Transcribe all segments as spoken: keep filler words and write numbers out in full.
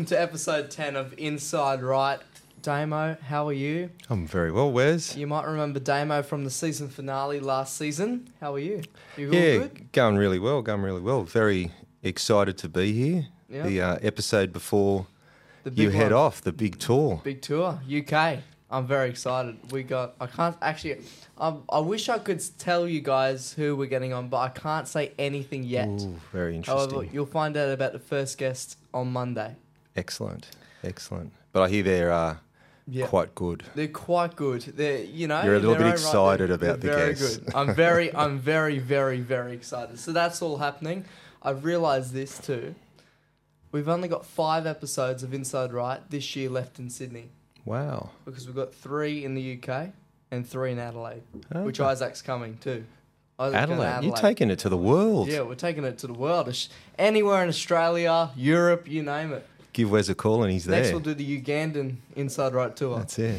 welcome to episode ten of Inside Right. Damo, how are you? I'm very well, Wes. You might remember Damo from the season finale last season. How are you? You all Yeah, good? going really well, going really well. Very excited to be here. Yeah. The uh, episode before The you big head one. off, the big tour. Big tour, U K. I'm very excited. We got, I can't actually, I, I wish I could tell you guys who we're getting on, but I can't say anything yet. Ooh, very interesting. However, you'll find out about the first guest on Monday. Excellent, excellent. But I hear they're uh, Yeah. quite good. They're quite good. They're, you know, You're a in little their bit own excited they're- about they're the very guests. good. I'm very, I'm very, very, very excited. So that's all happening. I've realised this too. We've only got five episodes of Inside Right this year left in Sydney Wow. because we've got three in the U K and three in Adelaide, which Okay. Isaac's coming too. Isaac's going to Adelaide. You're taking it to the world. Yeah, we're taking it to the world. Aus- Anywhere in Australia, Europe, you name it. Give Wes a call and he's there. Next we'll do the Ugandan Inside Right tour. That's it.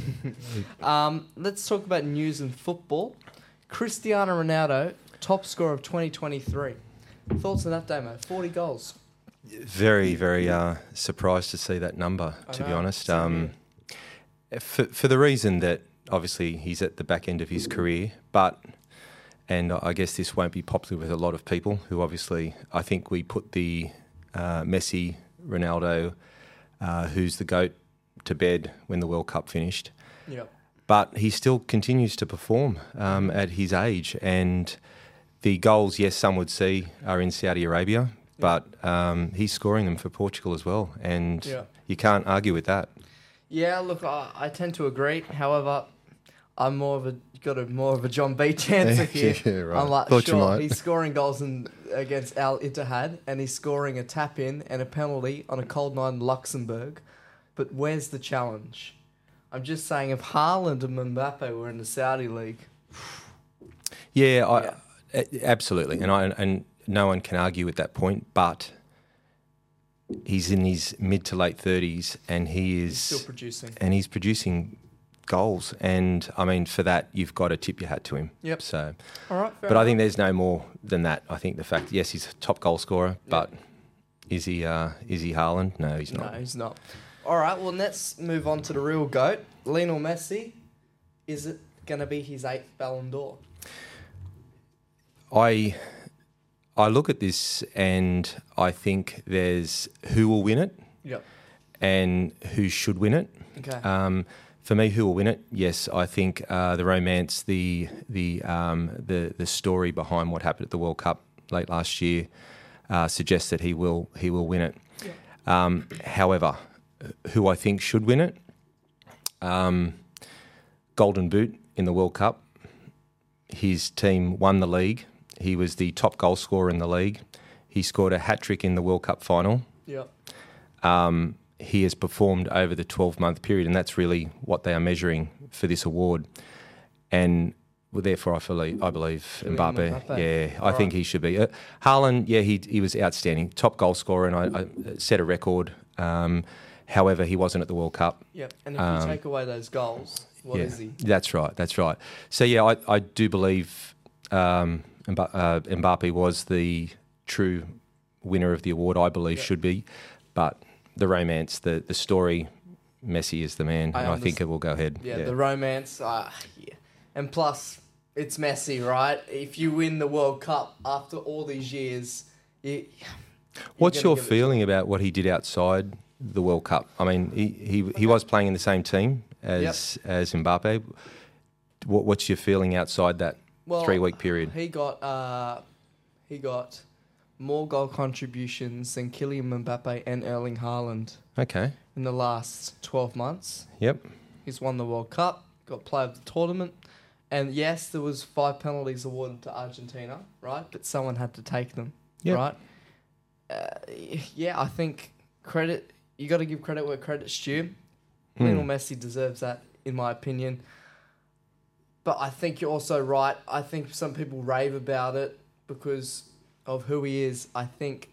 Um, let's talk about news and football. Cristiano Ronaldo, top scorer of twenty twenty-three. Thoughts on that, Damo? forty goals. Very, very uh, surprised to see that number, I to be know, honest. same Um, for, for the reason that obviously he's at the back end of his career, but, and I guess this won't be popular with a lot of people who obviously, I think we put the uh, Messi, Ronaldo, uh, who's the GOAT, to bed when the World Cup finished. Yep. But he still continues to perform um, at his age. And the goals, yes, some would see are in Saudi Arabia, but um, he's scoring them for Portugal as well. And Yeah. you can't argue with that. Yeah, look, I, I tend to agree. However, I'm more of a got a more of a John Beach answer here. Yeah, right. I'm like, Thought you sure, might. he's scoring goals in, against Al Ittihad, and he's scoring a tap in and a penalty on a cold night in Luxembourg. But where's the challenge? I'm just saying, if Haaland and Mbappe were in the Saudi league, Yeah, I, Yeah. a- absolutely. And I and no one can argue with that point, but he's in his mid to late thirties and he is he's still producing. and he's producing goals. And I mean, for that, you've got to tip your hat to him. Yep. So, All right, fair but I enough. think there's no more than that. I think the fact, yes, he's a top goal scorer, but is he? Uh, is he Haaland? No, he's No, not. he's not. All right, well, let's move on to the real GOAT. Lionel Messi, is it going to be his eighth Ballon d'Or? I I look at this and I think there's who will win it Yep. and who should win it. Okay. Um, for me, who will win it? Yes, I think uh, the romance, the the um, the the story behind what happened at the World Cup late last year uh, suggests that he will he will win it. Um, however, who I think should win it? Um, Golden Boot in the World Cup. His team won the league. He was the top goal scorer in the league. He scored a hat trick in the World Cup final. Yep. Um, he has performed over the twelve-month period, and that's really what they are measuring for this award. And well, therefore, I believe, I believe Should be Mbappe. Mbappe. Yeah, I All think right. he should be. Uh, Haaland, yeah, he he was outstanding, top goal scorer, and I, I set a record. Um, however, he wasn't at the World Cup. Yep. And if Um, you take away those goals, what is yeah, he? That's right. That's right. So yeah, I, I do believe um, Mba- uh, Mbappe was the true winner of the award. I believe Yeah. should be, but the romance, the the story, Messi is the man, I and I think underst- it will go ahead. Yeah, the romance. Uh, yeah. And plus, it's Messi, right? If you win the World Cup after all these years, you, What's gonna your give it to feeling about what he did outside the World Cup? I mean, he he, he was playing in the same team as as Mbappe. What, what's your feeling outside that well, three week period? He got uh, he got more goal contributions than Kylian Mbappe and Erling Haaland Okay. in the last twelve months. Yep. He's won the World Cup, got player of the tournament, and yes, there was five penalties awarded to Argentina, right? But someone had to take them, Yep. right? Uh, yeah, I think credit. You got to give credit where credit's due. Hmm. Lionel Messi deserves that, in my opinion. But I think you're also right. I think some people rave about it because of who he is. I think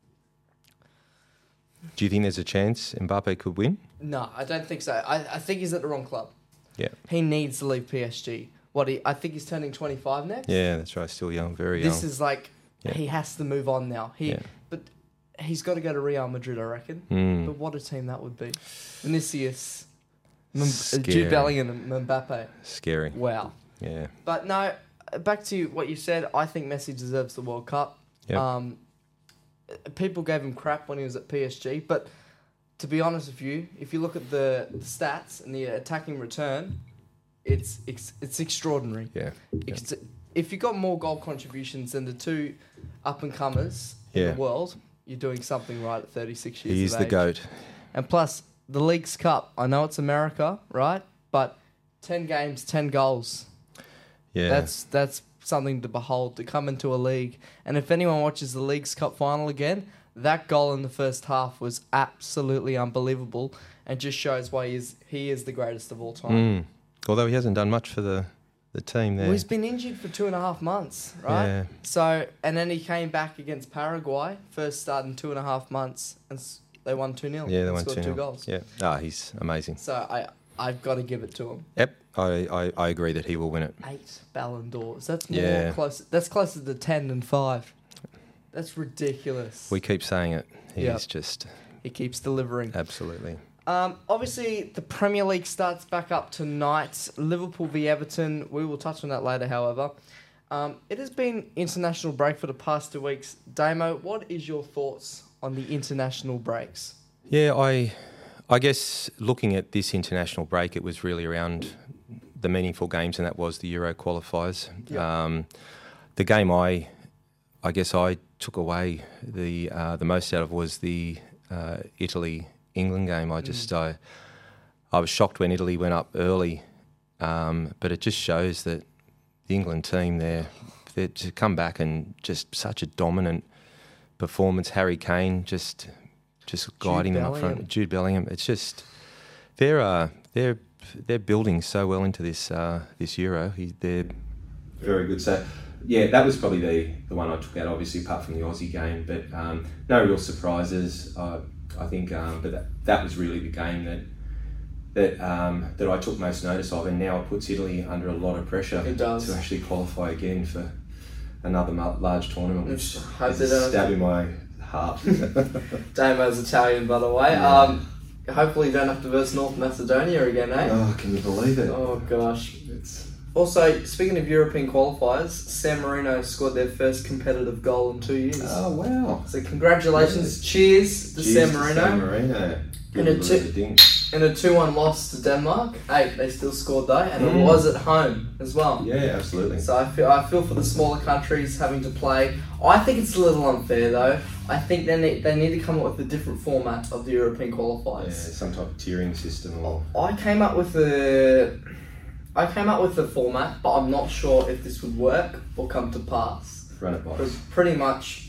Do you think there's a chance Mbappe could win? no, I don't think so. I, I think he's at the wrong club. Yeah. He needs to leave P S G. What he, I think he's turning twenty-five next. Yeah, that's right. Still young, very young. This is like Yeah. he has to move on now. He, Yeah. but he's got to go to Real Madrid, I reckon. Mm. But what a team that would be. Vinicius, M- Scary. Jude Bellingham and Mbappe. Scary. Wow. Yeah. But no, back to what you said, I think Messi deserves the World Cup. Yep. Um, people gave him crap when he was at P S G, but to be honest with you, if you look at the, the stats and the attacking return, it's it's, it's extraordinary. Yeah. It's, if you got more goal contributions than the two up-and-comers in Yeah. the world, you're doing something right at thirty-six years He is of the age. GOAT. And plus, the League's Cup, I know it's America, right? But ten games, ten goals. Yeah. That's that's something to behold, to come into a league. And if anyone watches the League's Cup final again, that goal in the first half was absolutely unbelievable and just shows why he is, he is the greatest of all time. Mm. Although he hasn't done much for the, the team there. Well, he's been injured for two and a half months, right? Yeah. So, and then he came back against Paraguay, first start in two and a half months, and s- they won two nil. Yeah, they and won scored two two nil. goals. Yeah. Ah, he's amazing. So I, I've got to give it to him. Yep. I, I, I agree that he will win it. Eight Ballon d'Ors. That's more Yeah. close. That's closer to ten than five. That's ridiculous. We keep saying it. He's Yeah. just He keeps delivering. absolutely. Um, obviously, the Premier League starts back up tonight. Liverpool v Everton. We will touch on that later, however. Um, it has been international break for the past two weeks. Damo, what is your thoughts on the international breaks? Yeah, I I guess looking at this international break, it was really around the meaningful games, and that was the Euro qualifiers. Yep. Um, the game I, I guess I took away the uh, the most out of was the uh, Italy England game. I just Mm. I, I was shocked when Italy went up early, um, but it just shows that the England team there, they to come back and just such a dominant performance. Harry Kane just just guiding them up Bellingham. front. Jude Bellingham. It's just they're uh, they're they're building so well into this uh, this Euro. He, they're very good. So yeah, that was probably the, the one I took out. Obviously, apart from the Aussie game, but um, no real surprises. Uh, I think, um, but that, that was really the game that that um, that I took most notice of, and now it puts Italy under a lot of pressure It does. to actually qualify again for another ma- large tournament, which Let's hope is they a don't- stab in my heart. Damo's Italian, by the way. Yeah. Um, hopefully, you don't have to verse North Macedonia again, eh? Oh, can you believe it? Oh gosh. It's Also, speaking of European qualifiers, San Marino scored their first competitive goal in two years. oh wow. So congratulations, cheers to Cheers San to Marino. San Marino. And a Good tip- little ding. In a two one loss to Denmark, eight they still scored though, and it Mm. was at home as well. Yeah, absolutely. So I feel I feel for the smaller countries having to play. I think it's a little unfair though. I think they need, they need to come up with a different format of the European Yeah, qualifiers. some type of tiering system or I came up with the I came up with the format, but I'm not sure if this would work or come to pass. run it by. Because pretty much,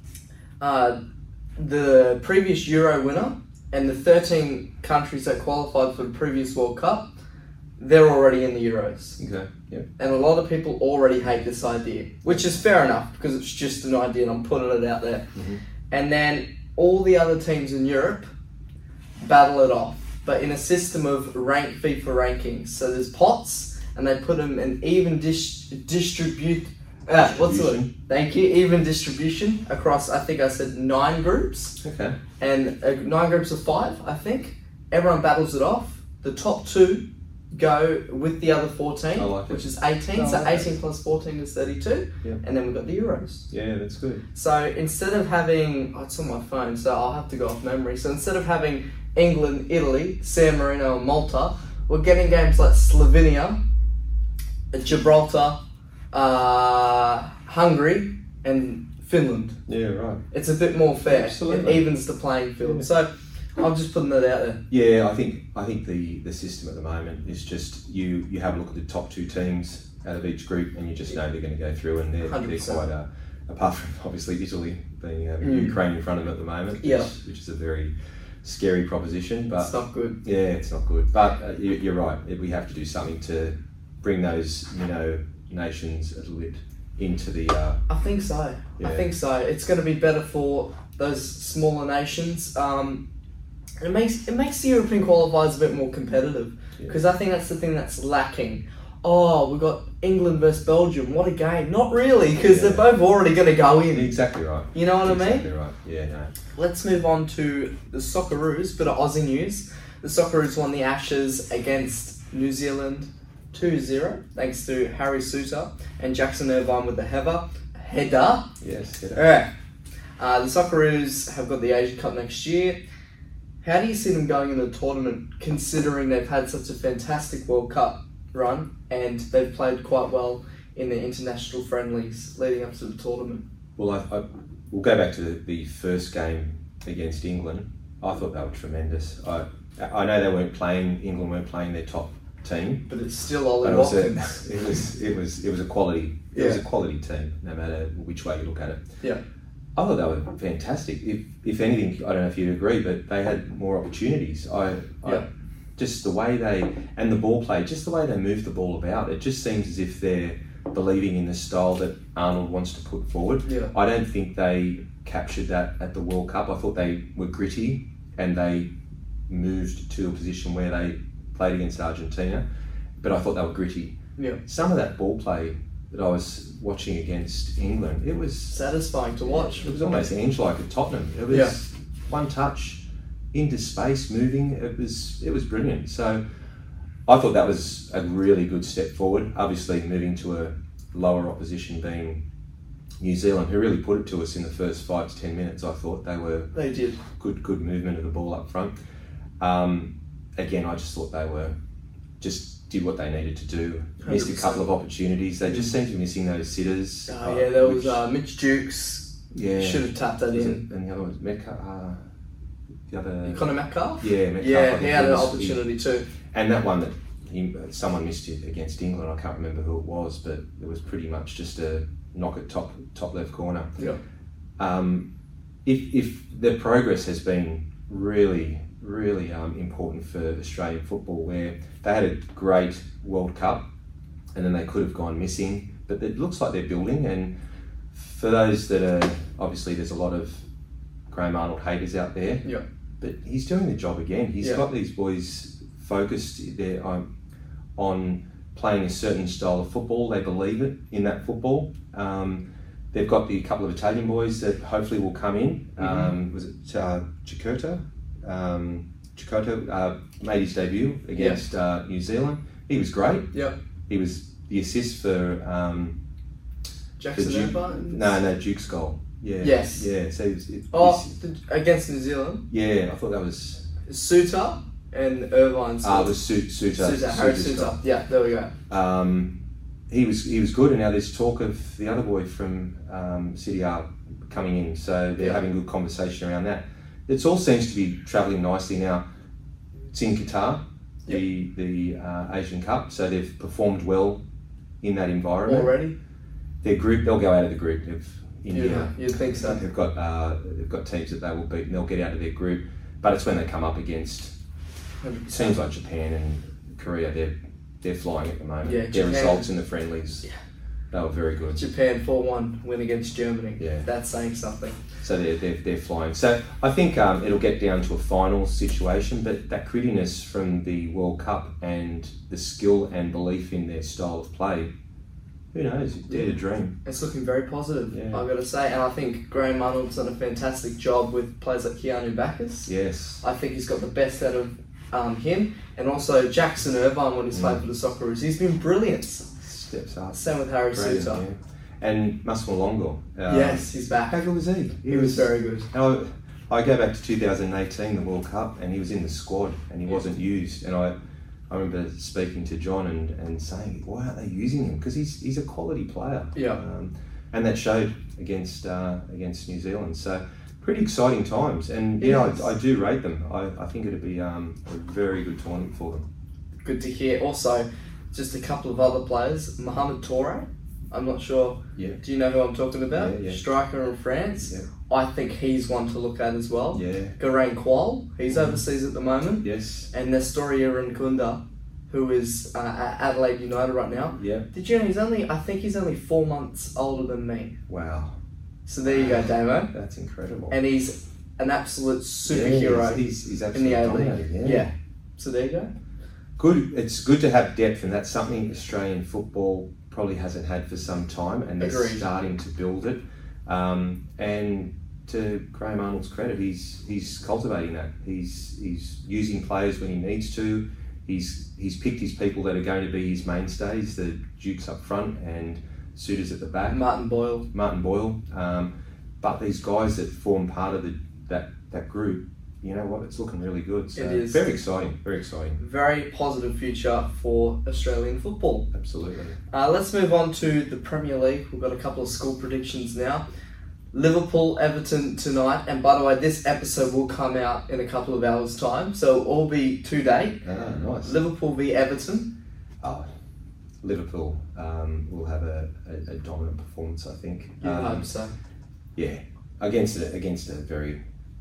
uh, the previous Euro winner and the thirteen countries that qualified for the previous World Cup, they're already in the Euros. Okay. Yep. And a lot of people already hate this idea, which is fair enough because it's just an idea and I'm putting it out there. Mhm. And then all the other teams in Europe battle it off, but in a system of rank FIFA rankings. So there's pots, and they put them in even dis- distribute. Uh, what's the word? Distribution. Thank you. Even distribution across. I think I said nine groups, Okay. and uh, nine groups of five. I think everyone battles it off. The top two go with the other fourteen, I like it. which is eighteen. I so like it. eighteen plus fourteen is thirty-two, Yeah. and then we've got the Euros. Yeah, that's good. So instead of having, oh, it's on my phone, so I'll have to go off memory. So instead of having England, Italy, San Marino, and Malta, we're getting games like Slovenia, Gibraltar, uh, Hungary, and Finland. Yeah, right. It's a bit more fair. Absolutely. It evens the playing field. Yeah. So I'm just putting that out there. Yeah, I think I think the, the system at the moment is just you, you have a look at the top two teams out of each group, and you just know they're going to go through, and they're, they're one hundred percent. quite uh, apart from obviously Italy being having Mm. Ukraine in front of them at the moment, Yeah. which, which is a very scary proposition. But It's not good. yeah, it's not good. But uh, you, you're right. We have to do something to bring those you know nations a little bit into the. Uh, I think so. I Yeah. think so. It's going to be better for those smaller nations. Um, it makes it makes the European qualifiers a bit more competitive Yeah. because I think that's the thing that's lacking. oh, we've got England versus Belgium. What a game. Not really, because Yeah. they're both already going to go in. Exactly right. You know what I mean? Exactly right. Yeah, no. Let's move on to the Socceroos, bit of Aussie news. The Socceroos won the Ashes against New Zealand two zero, thanks to Harry Suter and Jackson Irvine with the header. Header. Yes. All right. Uh, the Socceroos have got the Asian Cup next year. How do you see them going in the tournament, considering they've had such a fantastic World Cup run and they've played quite well in the international friendlies leading up to the tournament? Well, I, I, we'll go back to the, the first game against England. I thought they were tremendous. I I know they weren't playing, England weren't playing their top team. But it's still Ollie But it was, Watkins. a, it was it was it was a quality it Yeah. was a quality team, no matter which way you look at it. Yeah. I thought they were fantastic. If if anything, I don't know if you'd agree, but they had more opportunities. I, Yeah. I just the way they and the ball play, just the way they move the ball about, it just seems as if they're believing in the style that Arnold wants to put forward. Yeah. I don't think they captured that at the World Cup. I thought they were gritty and they moved to a position where they played against Argentina, but I thought they were gritty. Yeah. Some of that ball play that I was watching against England, it was Satisfying to watch. it was almost Ange-like at Tottenham. It was Yeah. one touch into space, moving. It was it was brilliant. So I thought that was a really good step forward. Obviously, moving to a lower opposition being New Zealand, who really put it to us in the first five to ten minutes. I thought they were They did. good good movement of the ball up front. Um, again, I just thought they were just did what they needed to do. Missed a one hundred percent. couple of opportunities. They just seemed to be missing those sitters. Oh, uh, yeah, there was which- uh, Mitch Dukes. yeah. Should have tapped that Was in. it- and the other was Metcalf. Uh, the other. Connor Metcalf? Yeah, Metcalf. I Yeah, think he had an was- opportunity too. And that one that he, someone missed it against England. I can't remember who it was, but it was pretty much just a knock at top top left corner. Yeah. Um, if if their progress has been really really um, important for Australian football, where they had a great World Cup, and then they could have gone missing, but it looks like they're building. And for those that are obviously, there's a lot of Graham Arnold haters out there. Yeah. But he's doing the job again. He's Yeah. got these boys focused there on, on playing a certain style of football. They believe it in that football. Um, they've got the couple of Italian boys that hopefully will come in. Mhm. Um, was it uh, Chikota? Um, Chikota uh, made his debut against uh, New Zealand. He was great. Yeah. He was the assist for um, Jackson for Duke. Irvine? No, no, Duke's goal. Yeah. Yes. Yeah. So he was, it, Oh, he's- the- against New Zealand. yeah, I thought that was. Suter and Irvine's. Ah, it was Su- Suter. Suter, Harry Suter's Suter. goal. Yeah, there we go. Um, he was he was good, and now there's talk of the other boy from um, City R coming in, so they're Yeah. having good conversation around that. It all seems to be travelling nicely now. It's in Qatar, the the uh, Asian Cup, so they've performed well in that environment. Already? Their group, they'll go out of the group. They've, India, Yeah, you'd think so. they've got uh, they've got teams that they will beat, and they'll get out of their group. But it's when they come up against one hundred percent. teams like Japan and Korea, they're they're flying at the moment. Yeah, Their Japan- results in the friendlies, Yeah. they were very good. Japan four one win against Germany. Yeah. That's saying something. So they're, they're, they're flying. So I think um, it'll get down to a final situation, but that grittiness from the World Cup and the skill and belief in their style of play, who knows? Dare to dream. It's looking very positive, Yeah. I've got to say. And I think Graham Arnold's done a fantastic job with players like Keanu Backus. Yes. I think he's got the best out of um, him. And also Jackson Irvine when he's Mm. played for the Socceroos. He's been brilliant. Steps up. Same with Harry Brilliant, Suter. yeah. And Massimo Longo. Um, Yes, he's back. How good was he? He was very good. Now, I go back to two thousand eighteen, the World Cup, and he was in the squad and he Yeah. wasn't used. And I, I remember speaking to John and, and saying, why aren't they using him? Because he's he's a quality player. Yeah. Um, and that showed against uh, against New Zealand. So pretty exciting times. And yeah, Yes. I, I do rate them. I, I think it'd be um, a very good tournament for them. Good to hear. Also, just a couple of other players. Mohamed Toure. I'm not sure. Yeah. Do you know who I'm talking about? Yeah, yeah. Striker in France. Yeah. I think he's one to look at as well. Yeah. Geraint Qual. He's overseas at the moment. Yes. And Nestoria Nkunda, who is uh, at Adelaide United right now. Yeah. Did you know he's only, I think he's only four months older than me. Wow. So there you go, Damo. That's incredible. And he's an absolute Yeah, superhero he's, he's, he's in the absolutely A-League. dominating. Yeah. So there you go. good. It's good to have depth, and that's something Australian football probably hasn't had for some time, and they're Agreed. starting to build it. Um, and to Graham Arnold's credit, he's he's cultivating that. He's he's using players when he needs to. He's he's picked his people that are going to be his mainstays, the Dukes up front and Suitors at the back. Martin Boyle. Martin Boyle. Um, but these guys that form part of the that, that group, you know what, it's looking really good. So It is. Very exciting, very exciting. Very positive future for Australian football. Absolutely. Uh, let's move on to the Premier League. We've got a couple of score predictions now. Liverpool, Everton tonight. And by the way, this episode will come out in a couple of hours' time. So it'll all be today. Ah, nice. Liverpool v Everton. Oh, Liverpool um, will have a, a, a dominant performance, I think. You um, hope so. Yeah, against a, against a very,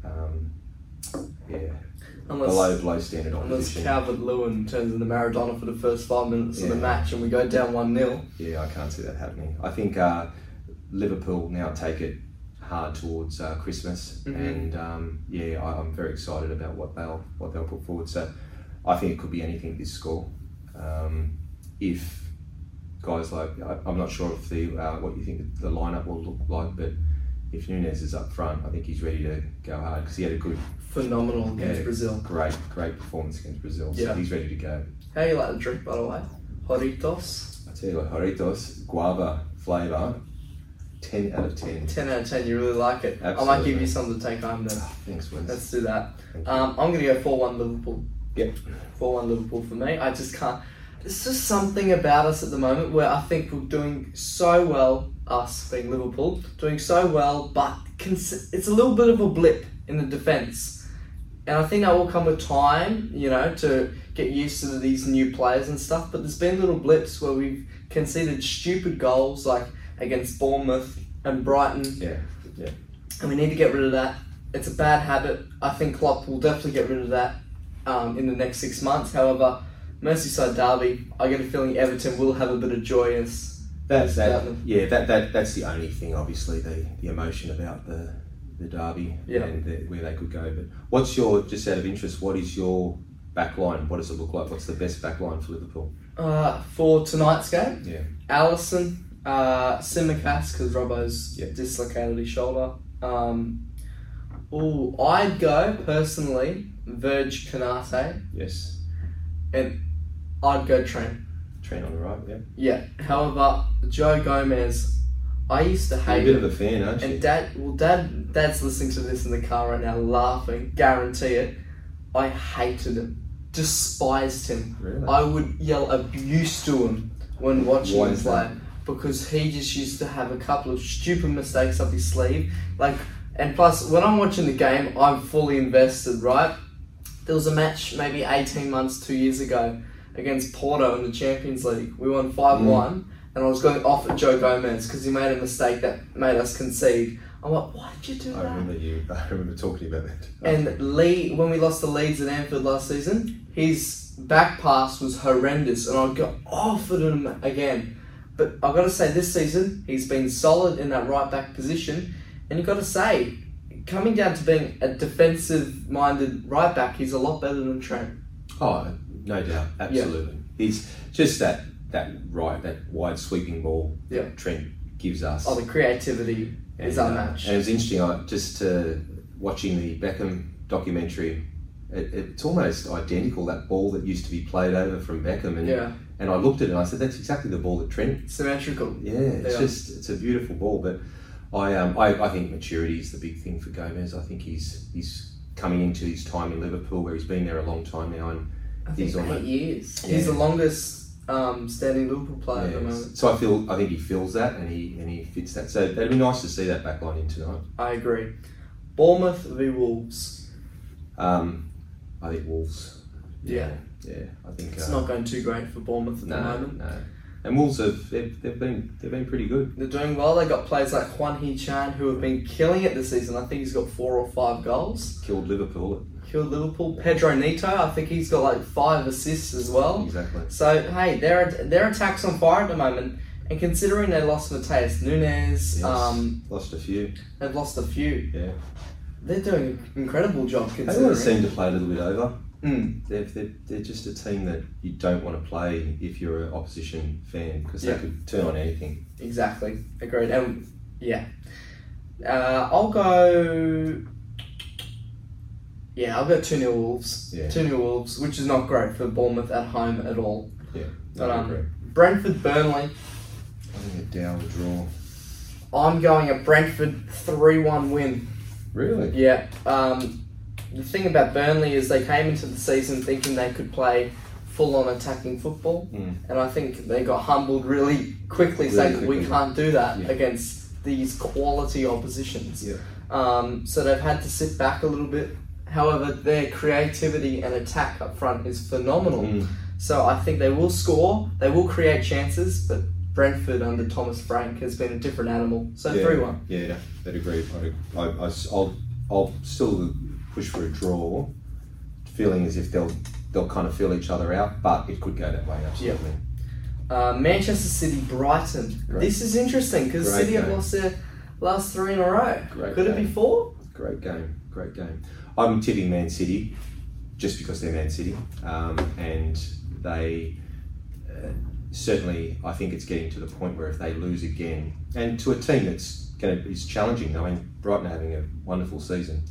um, yeah, Unless, below below standard unless opposition. Calvert-Lewin turns into Maradona for the first five minutes of the Yeah. match and we go down one nil. Yeah, I can't see that happening. I think uh, Liverpool now take it hard towards uh, Christmas, Mhm. and um, yeah, I, I'm very excited about what they'll what they'll put forward. So I think it could be anything this score. Um, if guys like, I, I'm not sure if the uh, what you think the lineup will look like, but if Nunes is up front, I think he's ready to go hard because he had a good, Phenomenal against Yeah. Brazil. great, great performance against Brazil. So Yeah. he's ready to go. How you like the drink, by the way? Horitos. I tell you what, Horitos guava flavour, ten out of ten. ten out of ten, you really like it. I might Absolutely. give you some to take home then. Oh, thanks, Wins. Let's do that. Thank you. Um, I'm going to go four one Liverpool. Yep. four one Liverpool for me. I just can't. There's just something about us at the moment where I think we're doing so well, us being Liverpool, doing so well, but cons- it's a little bit of a blip in the defence. And I think that will come with time, you know, to get used to these new players and stuff. But there's been little blips where we've conceded stupid goals, like against Bournemouth and Brighton. Yeah, yeah. And we need to get rid of that. It's a bad habit. I think Klopp will definitely get rid of that um, in the next six months. However, Merseyside derby, I get a feeling Everton will have a bit of joyous. That's that. about them. Yeah, that, that that's the only thing. Obviously, the, the emotion about the the derby Yeah. and the, where they could go. But what's your, just out of interest, what is your back line? What does it look like? What's the best back line for Liverpool? Uh, for tonight's game, Yeah. Alisson, uh, Simicast, because Robbo's Yep. dislocated his shoulder. Um, ooh, I'd go, personally, Verge Canate, Yes. and I'd go Trent. Trent on the right. Yeah. Yeah. However, Joe Gomez, I used to You're hate a bit him. of a fan, aren't you? And dad, well, dad, dad's listening to this in the car right now, laughing. Guarantee it. I hated him, despised him. Really? I would yell abuse to him when watching Why him is play that? because he just used to have a couple of stupid mistakes up his sleeve. Like, and plus, when I'm watching the game, I'm fully invested. Right? There was a match maybe eighteen months, two years ago, against Porto in the Champions League. We won five one. Mm. And I was going off at Joe Gomez because he made a mistake that made us concede. I'm like, why did you do I that? remember you. I remember talking about that. And Lee, when we lost the Leeds at Anfield last season, his back pass was horrendous, and I got off at him again. But I've got to say, this season he's been solid in that right back position, and you've got to say, coming down to being a defensive-minded right back, he's a lot better than Trent. Oh, no doubt, absolutely. He's just that that right, that wide sweeping ball Yeah. that Trent gives us. Oh, the creativity is And, uh, unmatched. and it was interesting, I, just uh, watching the Beckham documentary, it, it's almost identical, that ball that used to be played over from Beckham. And, Yeah, and I looked at it and I said, that's exactly the ball that Trent, symmetrical. yeah, it's Yeah. just, it's a beautiful ball. But I, um, I, I think maturity is the big thing for Gomez. I think he's he's coming into his time in Liverpool where he's been there a long time now. And I think He's on eight it. years. Yeah. He's the longest um, standing Liverpool player at the yeah, moment. so I feel, I think he feels that and he and he fits that. So that'd be nice to see that back line in tonight. I agree. Bournemouth v Wolves. Um, I think Wolves. Yeah. Yeah, I think It's uh, not going too great for Bournemouth at no, the moment. no. And Wolves have they've, they've been they've been pretty good. They're doing well. They got players like Juan He-Chan who have been killing it this season. I think he's got four or five goals. Killed Liverpool. Killed Liverpool. Pedro Neto, I think he's got like five assists as well. Exactly. So hey, their their attack's on fire at the moment. And considering they lost Mateus Nunes, Yes. um, Lost a few. they've lost a few. Yeah. They're doing an incredible job They considering. always seem to play a little bit over. Mm. They're, they're, they're just a team that you don't want to play if you're an opposition fan because Yeah. they could turn on anything. Exactly. Agreed. And yeah. Uh, I'll go. Yeah, I'll go two nil Wolves. Yeah. two nil Wolves, which is not great for Bournemouth at home at all. Yeah, But, no, I um, agree. Brentford Burnley. I think a Dow draw. I'm going a Brentford three one win. Really? Yeah. Um, the thing about Burnley is they came into the season thinking they could play full-on attacking football, Mm. and I think they got humbled really quickly, Really saying quickly. we can't do that Yeah. against these quality oppositions. Yeah. Um, so they've had to sit back a little bit. However, their creativity and attack up front is phenomenal. Mm. So I think they will score, they will create chances, but Brentford under Thomas Frank has been a different animal. So Yeah. three one. Yeah, I'd agree. I'd, I, I, I'll, I'll still push for a draw, feeling as if they'll they'll kind of feel each other out, but it could go that way, absolutely. Uh, Manchester City Brighton. Great. This is interesting because Great City have game. lost their last three in a row. Great Could it be game. four? Great game, great game. I'm tipping Man City just because they're Man City, um, and they uh, certainly, I think it's getting to the point where if they lose again, and to a team that's going to is challenging. I mean, Brighton are having a wonderful season.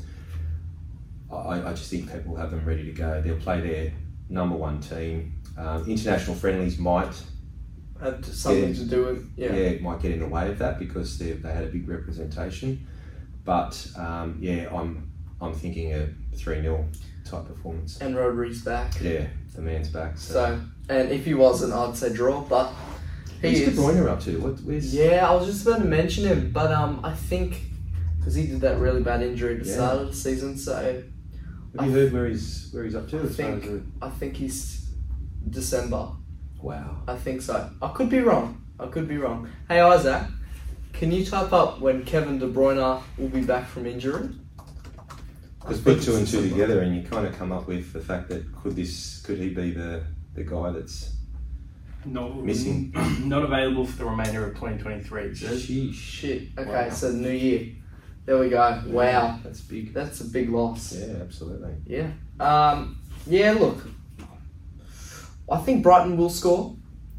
I, I just think people have them ready to go. They'll play their number one team. Um, international friendlies might, Had something Yeah. to do with yeah, yeah. might get in the way of that because they they had a big representation. But um, yeah, I'm I'm thinking a three nil type performance. And Rodri's back. Yeah, the man's back. So, So, and if he wasn't, I'd say draw. But he who's De is. Bruyne up to? What? Where's? Yeah, I was just about to mention him, but um, I think because he did that really bad injury at the Yeah. start of the season, so Have you heard where he's where he's up to? I as far think- as the- I think he's December. wow. I think so. I could be wrong. I could be wrong. Hey Isaac, can you type up when Kevin De Bruyne will be back from injury? Just put two and two together, and you kind of come up with the fact that could this could he be the the guy that's Not Missing. Not available for the remainder of twenty twenty-three. it says. sheesh. Shit. Okay, Wow. so New Year. There we go. Wow, That's big. that's a big loss. Yeah, absolutely. Yeah. Um. Yeah. Look, I think Brighton will score.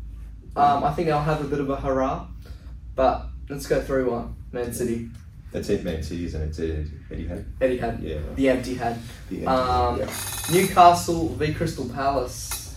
Um. I think I'll have a bit of a hurrah, but let's go three one. Man City. That's it, Man City, isn't it? It's Etihad. Etihad. Yeah. The empty head. The Um, yeah. Newcastle v Crystal Palace.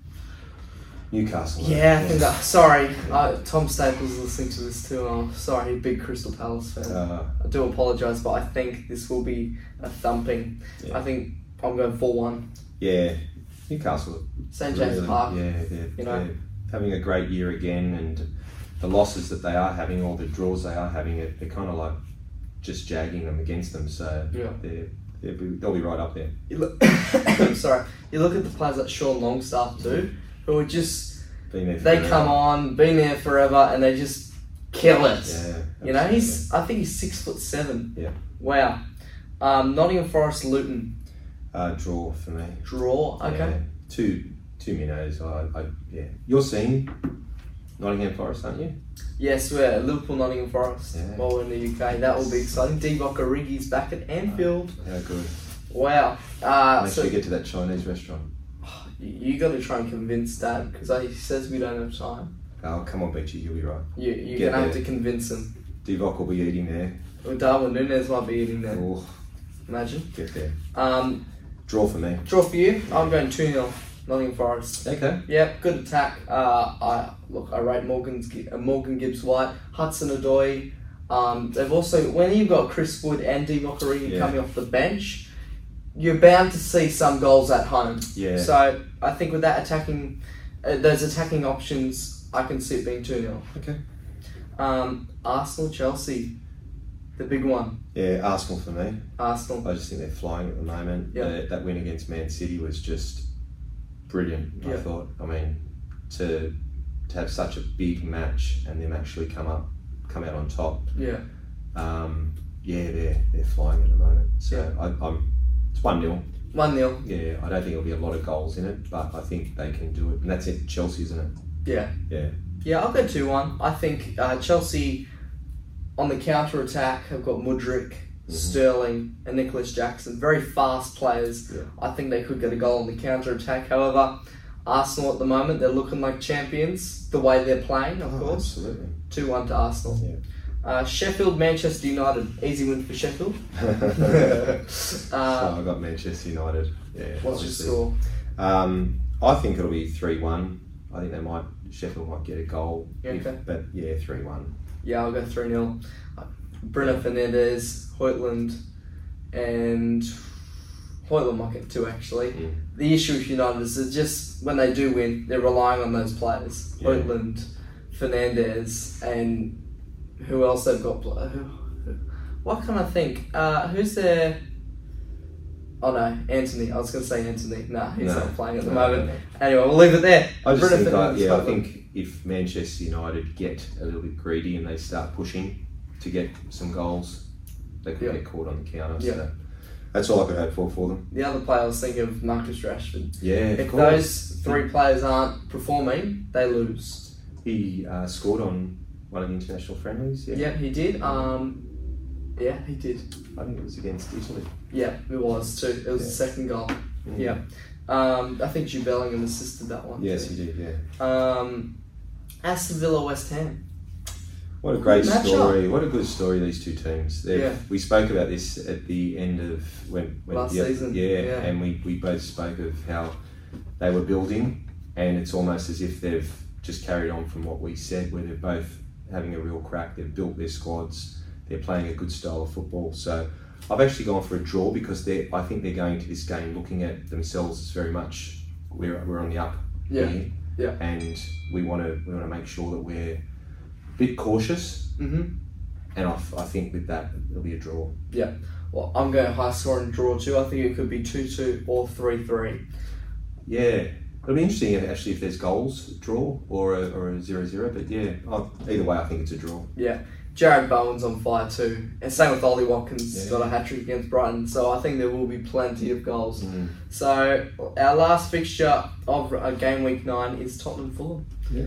Newcastle. Yeah, I think that. Sorry, uh, Tom Staples is listening to this too. I'm sorry, big Crystal Palace fan. Uh, I do apologise, but I think this will be a thumping. Yeah. I think I'm going four one. yeah, Newcastle. Saint James really- Park. Yeah, they're, you know. they're having a great year again, and the losses that they are having, or the draws they are having, it they're kind of like just jagging them against them. So Yeah. they're, they'll be they'll be right up there. You look, sorry, you look at the players like Sean Longstaff too, who are just Been there they forever. come on, been there forever, and they just kill it. Yeah, You know, absolutely. he's I think he's six foot seven. Yeah. Wow. Um, Nottingham Forest Luton uh, draw for me. draw. Okay. Yeah. Two two minnows. I, I yeah. You're seeing Nottingham Forest, aren't you? Yes, we're Liverpool Nottingham Forest Yeah. while we're in the U K. That will be exciting. Divock Origi's back at Anfield. How good. Wow. Uh, Make so sure you get to that Chinese restaurant. you, you got to try and convince Dad because he says we don't have time. Oh, come on, Beachy, you'll be right. You, you're Get gonna have there. to convince him. Divock will be eating there. Well, Darwin Nunes might be eating there. Oh, Imagine. get there. Um, Draw for me. draw for you. I'm going two nil Nottingham Forest. Okay. Yep, good attack. Uh, I look. I rate Morgan's uh, Morgan Gibbs White, Hudson Odoi. Um, they've also when you've got Chris Wood and Divock Origi Yeah. coming off the bench, you're bound to see some goals at home. Yeah. So I think with that attacking, uh, those attacking options, I can see it being two nil. Okay. Um, Arsenal Chelsea, the big one. Yeah, Arsenal for me. Arsenal. I just think they're flying at the moment. Yeah. Uh, that win against Man City was just brilliant. I Yeah. thought. I mean, to to have such a big match and them actually come up, come out on top. Yeah. Um, yeah, they're they're flying at the moment. So Yeah. I, I'm it's one nil. One nil. Yeah, I don't think there'll be a lot of goals in it, but I think they can do it. And that's it, Chelsea, isn't it? Yeah. Yeah. Yeah, I'll go two one. I think uh, Chelsea on the counter attack have got Mudryk Sterling, and Nicholas Jackson. Very fast players. Yeah. I think they could get a goal on the counter-attack. However, Arsenal at the moment, they're looking like champions, the way they're playing, of Oh, course. absolutely. two one to Arsenal. Yeah. Uh, Sheffield, Manchester United. Easy win for Sheffield. so uh, I got Manchester United. Yeah. what's your obviously. score? Um, I think it'll be three one. I think they might Sheffield might get a goal. Yeah, if- okay. but yeah, three one. Yeah, I'll go three nil. Bruno Fernandes, Hoytland, and Hoytland might get two actually. Mm. The issue with United is that just when they do win, they're relying on those players. Yeah. Hoytland, Fernandes, and who else they've got? Who, who, what can I think? Uh, who's their... Oh no, Anthony. I was going to say Anthony. Nah, he's No. not playing at the No, moment. no, no. Anyway, we'll leave it there. I just Bruno think, I, Fernandes, yeah, I Hoytland. think if Manchester United get a little bit greedy and they start pushing to get some goals, they could Yeah. get caught on the counter. Yeah. So that's all I could hope for for them. The other player I was thinking of Marcus Rashford. Yeah, of If course. those three players aren't performing, they lose. He uh, scored on one of the international friendlies. Yeah. Yeah, he did. Um, yeah, he did. I think it was against Italy. Yeah, it was too. It was the Yeah. second goal. Mm. Yeah. Um, I think Jude Bellingham assisted that one. Yes, too. he did. Yeah. Um, Aston Villa, West Ham. What a great Good matchup. story! What a good story these two teams. They've- Yeah. We spoke about this at the end of when, when Last the, season, Yeah, yeah. and we, we both spoke of how they were building, and it's almost as if they've just carried on from what we said, where they're both having a real crack. They've built their squads. They're playing a good style of football. So I've actually gone for a draw because they I think they're going to this game looking at themselves as very much we're we're on the up Yeah. here, Yeah. and we want to we want to make sure that we're a bit cautious. Mm-hmm. And I, I think with that, it'll be a draw. Well, I'm going high scoring draw too. I think it could be two two or three three. Yeah. It'll be interesting if, actually if there's goals, draw, or a, or a zero zero. But yeah, oh, either way, I think it's a draw. Yeah. Jared Bowen's on fire too. And same with Ollie Watkins. Yeah. Got a hat trick against Brighton. So I think there will be plenty of goals. Mm. So our last fixture of uh, game week nine is Tottenham Fulham. Yeah.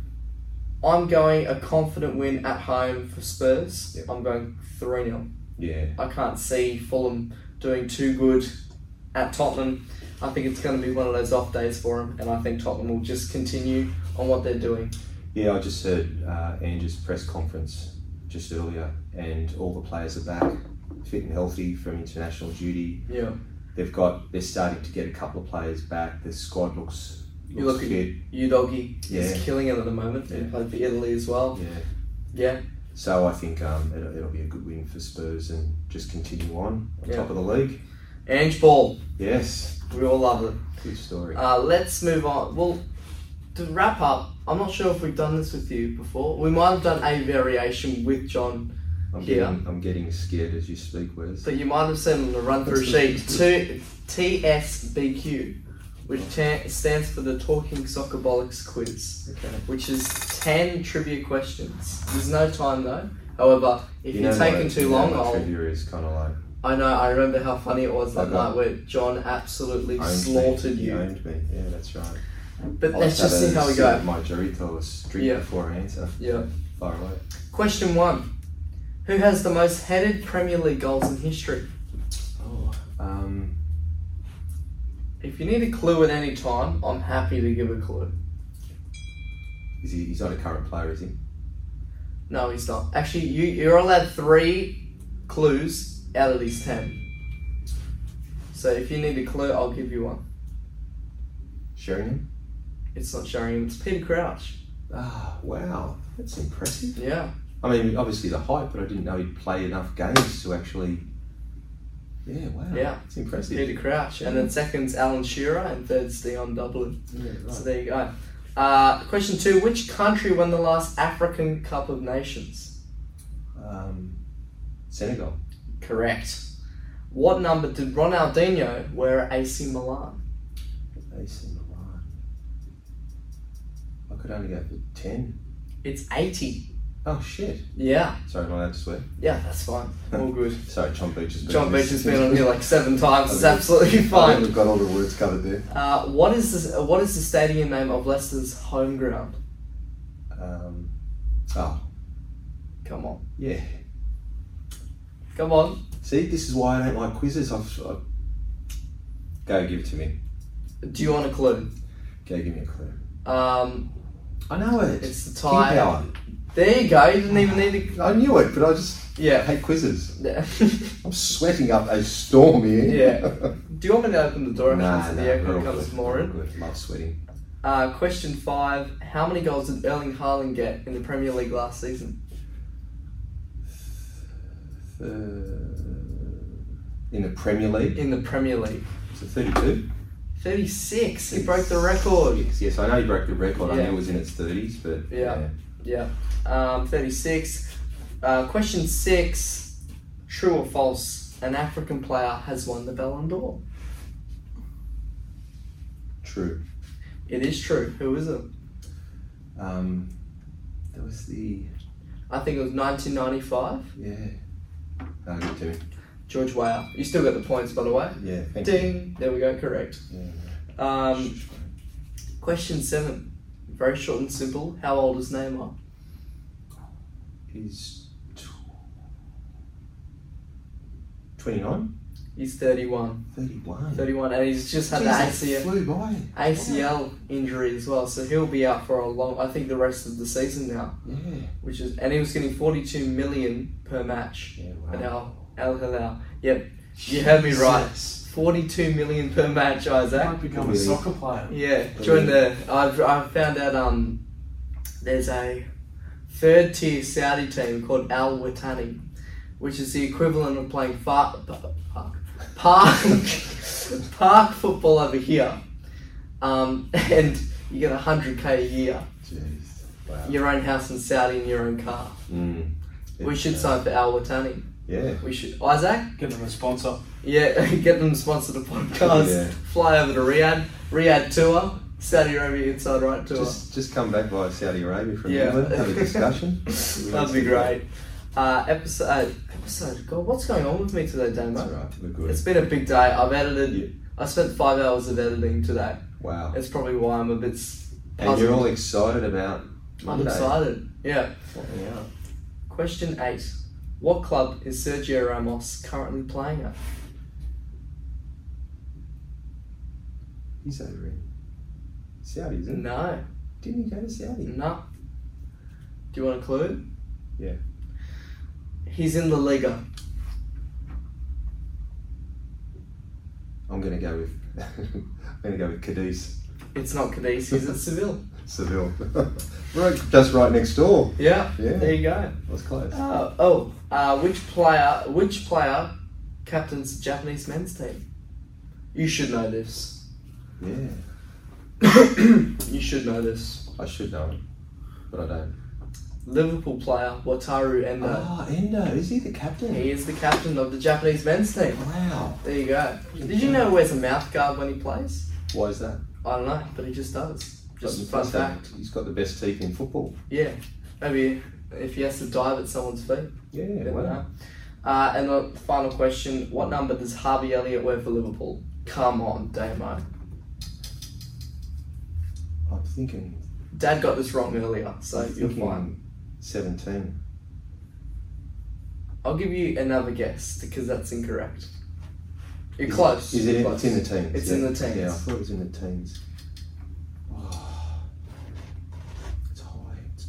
I'm going a confident win at home for Spurs. Yep. I'm going three nil. Yeah. I can't see Fulham doing too good at Tottenham. I think it's going to be one of those off days for them, and I think Tottenham will just continue on what they're doing. Yeah, I just heard uh, Andrew's press conference just earlier, and all the players are back, fit and healthy from international duty. Yeah. They've got, they're starting to get a couple of players back. The squad looks, You looks look at fit. Udoggy Yeah. is killing it at the moment. He Yeah. played for Italy as well. Yeah. Yeah. So I think um, it'll, it'll be a good win for Spurs and just continue on on Yeah. top of the league. Ange Ball. Yes, We all love it. good story. Uh, let's move on. Well, to wrap up, I'm not sure if we've done this with you before. We might have done a variation with John, I'm here. getting, I'm getting scared as you speak, Wes. but you might have seen on the run-through sheet to T S B Q, which ta- stands for the Talking Soccerbolics Quiz, Okay. which is ten trivia questions. There's no time though. However, if You you're know taking my- too you know long, my I'll. trivia is kind of like I know. I remember how funny it was that Okay. night where John absolutely owned slaughtered me. He you. owned me. Yeah, that's right. But I'll let's have just a see how we sip go. of My Doritos drink Yeah. before I answer. Yeah. Far away. Question one: who has the most headed Premier League goals in history? Oh, um, If you need a clue at any time, I'm happy to give a clue. is he? He's not a current player, is he? No, he's not. Actually, you you're allowed three clues out of these ten. So if you need a clue, I'll give you one. Sheringham. It's not Sheringham. It's Peter Crouch. Ah, wow, that's impressive. Yeah. I mean, obviously the height, but I didn't know he'd play enough games to actually. Yeah, wow. Yeah. it's impressive. Peter Crouch, and then second's Alan Shearer, and third's Dion Dublin. Yeah, right. So there you go. Uh, question two: which country won the last African Cup of Nations? Um, Senegal. Correct. What number did Ronaldinho wear at A C Milan? A C Milan. I could only go for ten. It's eighty. Oh shit! Yeah. Sorry, am I allowed to swear? Yeah, that's fine. All good. Sorry, John Beach has been. John on Beach this. has been on here like seven times. It's I think- absolutely I think fine. We've got all the words covered there. Uh, what is this? uh, What is the stadium name of Leicester's home ground? Um, oh, Come on, yeah. come on. See, this is why I don't like quizzes. I've, I've... Go, give it to me. Do you want a clue? Go, give me a clue. Um, I know it. it's the King tie. Power. There you go. You didn't even need to. I knew it, but I just I Yeah. hate quizzes. Yeah. I'm sweating up a storm here. Yeah. Do you want me to open the door Nah, so nah, the echo real comes good, more real in? good. Love sweating. Uh, question five. How many goals did Erling Haaland get in the Premier League last season? Uh, in the Premier League, In the Premier League. it's a thirty-two. thirty-six. He broke the record. Yes, yes, I know he broke the record. I Yeah. knew it was in its thirties, but Yeah. Yeah. Um, thirty-six. Uh, question six. True or false? An African player has won the Ballon d'Or. true. It is true. Who is it? Um, that was the I think it was nineteen ninety-five. yeah. No, give it to me. George Weah. You still got the points, by the way. Yeah, thank you. Ding. There we go. Correct. Yeah. Um, question seven. Very short and simple. How old is Neymar? He's twenty-nine? He's thirty-one. thirty-one. thirty-one, and he's just had Jeez, the that A C L. flew by. A C L injury as well, so he'll be out for a long. I think the rest of the season now, Yeah. which is, and he was getting forty-two million per match Yeah, at wow. Al Al Hilal. Yep, you heard me right. Jesus. forty-two million per match, You Isaac. might become a Really? soccer player. Yeah, join the. I've I found out um, there's a third tier Saudi team called Al Watani, which is the equivalent of playing far, park park park football over here, um, and you get a hundred k a year, Jeez. Wow. your own house in Saudi, and your own car. Mm. We It's, should uh, sign for Al Watani. Yeah. We should, Isaac. Get them a sponsor. Yeah, get them to sponsor the podcast. Yeah. Fly over to Riyadh, Riyadh tour, Saudi Arabia Inside Right tour. Just just come back via Saudi Arabia from Yeah. England, have a discussion. That'd be great. Uh, episode, episode. God, what's going on with me today, Damo? That's right. We're good. It's been a big day. I've edited. Yeah. I spent five hours of editing today. Wow. It's probably why I'm a bit s- And you're puzzled. all excited about I'm Monday. excited. Yeah. Yeah. Question eight. What club is Sergio Ramos currently playing at? He's over in Saudi, isn't he? No. Didn't he go to Saudi? No. Do you want a clue? Yeah. He's in La Liga. I'm gonna go with I'm gonna go with Cadiz. It's not Cadiz. He's at Seville. Seville. Right, just right next door. Yeah. Yeah. There you go. That's close. Uh, oh, uh, which player? Which player captains the Japanese men's team? You should know this. Yeah. You should know this. I should know it, but I don't. Liverpool player Wataru Endo. Oh, Endo, is he the captain? He is the captain of the Japanese men's team. Wow. There you go. Did you know he wears a mouth guard when he plays? Why is that? I don't know, but he just does. Just a Doesn't fun think so. fact. He's got the best teeth in football. Yeah. Maybe if he has to dive at someone's feet. Yeah, You never wow. know. Uh, and the final question, what number does Harvey Elliott wear for Liverpool? Come on, Damo. I'm thinking. Dad got this wrong earlier, so I'm you're thinking fine. seventeen. I'll give you another guess because that's incorrect. You're Is- close. Is it? You're In, close. it's in the teens. It's yeah. in the teens. Yeah, I thought it was in the teens. Oh, it's high. It's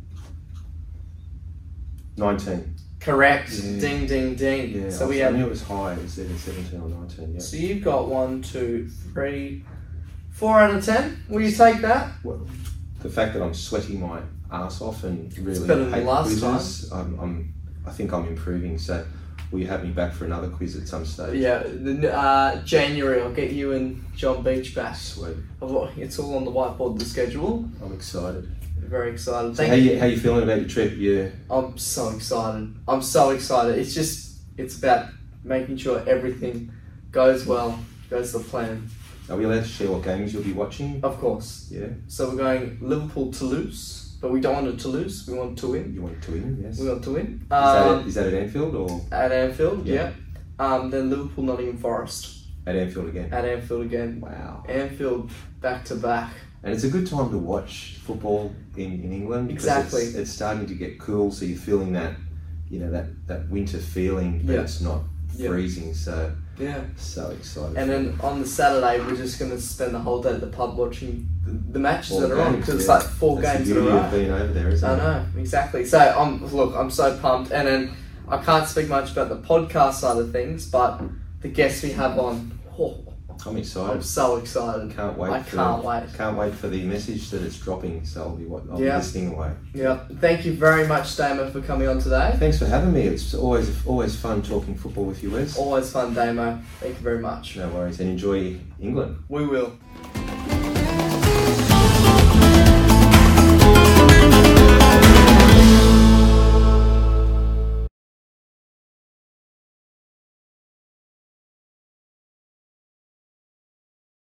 not. Nineteen. Correct. Yeah. Ding, ding, ding. Yeah. so I, we was- I have. knew it was high. It was either seventeen or nineteen. Yeah. So you've got one, two, three, four out of ten. Will you take that? Well, the fact that I'm sweating my ass off and really better than hate last quizzes, I'm, I'm, I think I'm improving. So, will you have me back for another quiz at some stage? Yeah. The, uh, January, I'll get you and John Beach back. Sweet. I've- It's all on the whiteboard. The schedule. I'm excited. Very excited. So Thank how you. you how you feeling about your trip? Yeah. I'm so excited. I'm so excited. It's just, it's about making sure everything goes well, goes to plan. Are we allowed to share what games you'll be watching? Of course. Yeah. So we're going Liverpool Toulouse, but we don't want it to lose. We want to win. You want to win? Yes. We want to win. Is that, Um, at, is that at Anfield or at Anfield, Yeah. yeah. Um, then Liverpool Nottingham Forest at Anfield again? at Anfield again. Wow. Anfield back to back. And it's a good time to watch football in, in England. because Exactly. It's, it's starting to get cool, so you're feeling that, you know, that, that winter feeling, but Yeah. it's not Yeah. freezing. So Yeah. so excited. And then on the Saturday, we're just going to spend the whole day at the pub watching the, the matches Four that are on games, because it's yeah. like four That's games the in a beauty row. of being over there, isn't I it? know, exactly. So I'm look, I'm so pumped, and then I can't speak much about the podcast side of things, but the guests we have on, oh, I'm I'm excited. so excited. Can't wait. I for, can't wait. Can't wait for the message that it's dropping. So I'll be, what, I'll Yeah. be listening away. Yeah. Thank you very much, Damo, for coming on today. Thanks for having me. It's always always fun talking football with you, Wes. Always fun, Damo. Thank you very much. No worries, and enjoy England. We will.